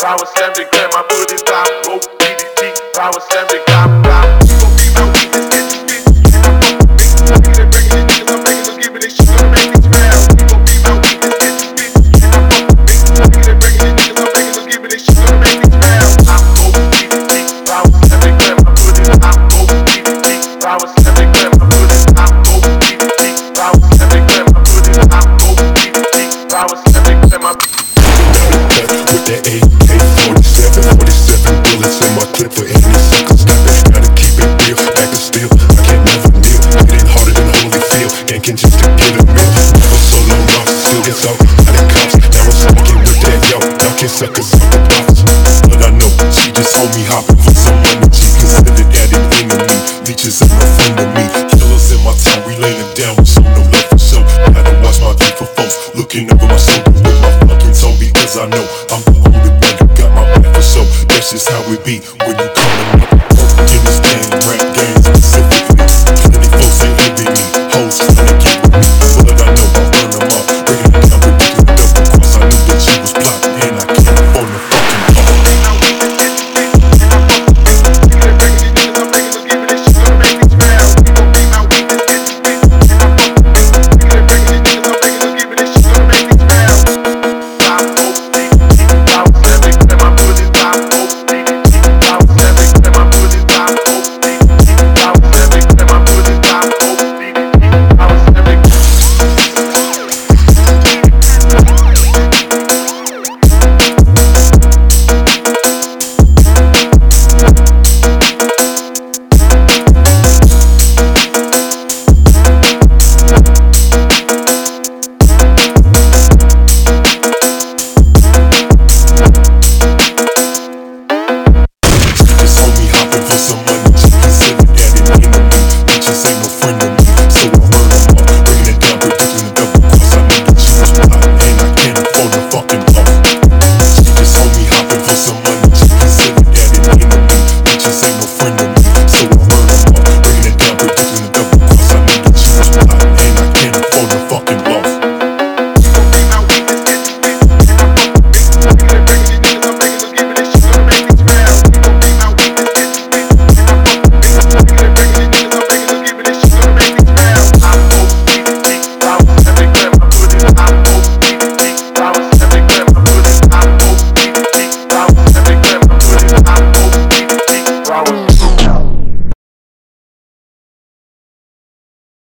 power slam the gram, I put it top, go DDT, power slam the gram, gram. You gon' be real with this bitch, I'm breaking these niggas, I'm making them give it a shit, I'm making these rounds. You gon' be real with this bitch, I'm breaking these niggas, I'm making them give it a shit, I'm making these rounds. I'm go DDT, power slam the gram, I put it top, go DDT, power slam the gram, I put it top, go DDT, power slam the gram, I put it top, go DDT, power slam the gram, I with that AK-47, 47 bullets in my clip for any sucker stopping. Gotta keep it real, back to steel. I can't never kneel. Hitting harder than Holyfield, yanking just to get a meal. Never solo lost, still gets out. I done cops, now I'm smoking with that yo. Knocking suckers